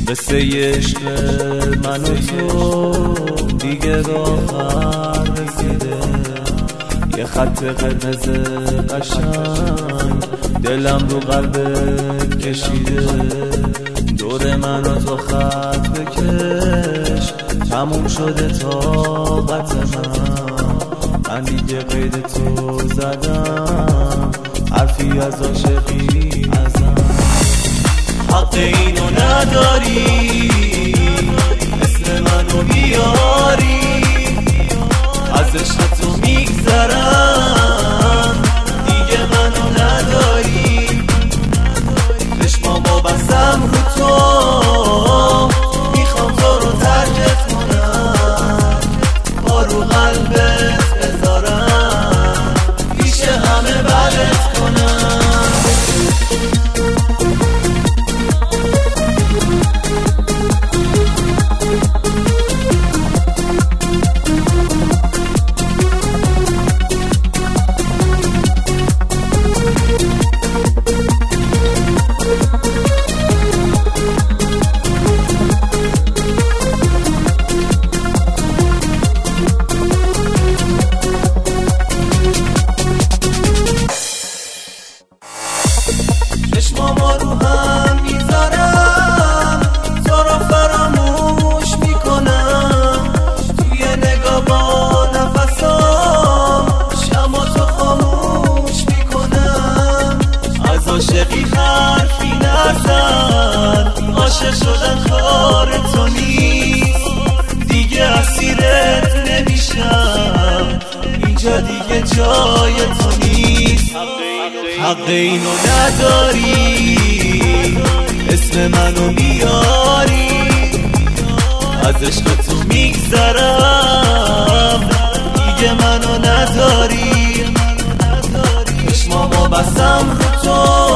قصه عشق من و تو دیگه به آخر رسیده. یه خط قرمز قشنگ دلم رو قلبت کشیده. دور من و تو خط بکش، تموم شده طاقت من دیگه قید تو زدم، حرفی از عاشقی ازم. حق اینو نداری مثل منو بیاری، از عشق تو میگذرم دیگه منو نداری. چشمامو بستم رو تو، میخوام تو رو ترکت کنم، پا رو قلبت بذارم، پیش همه بدت کنم. چشمامو رو هم میذارم، تو رو فراموش میکنم، توی نگاه با نفسام شما تو خاموش میکنم. از عاشقی حرفی نزن، عاشق شدن کار تو نیست، دیگه اسیرت نمیشم، اینجا دیگه جای تو نیست. حق اینو نداری اسم منو بیاری، از عشق تو میگذرم دیگه منو نداری. چشمامو بستم رو تو،